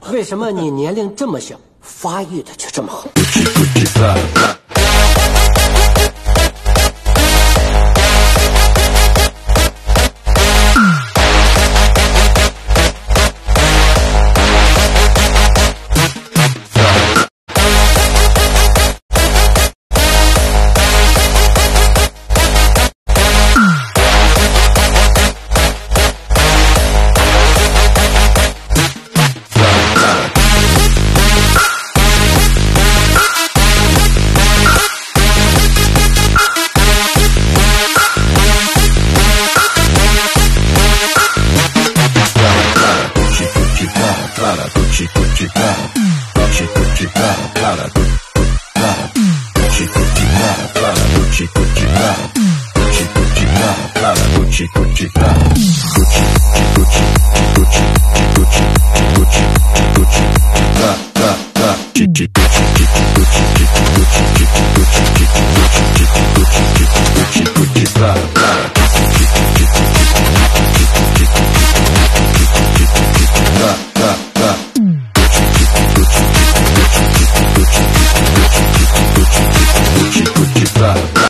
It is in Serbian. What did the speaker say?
为什么你年龄这么小，发育的就这么好？ Gucci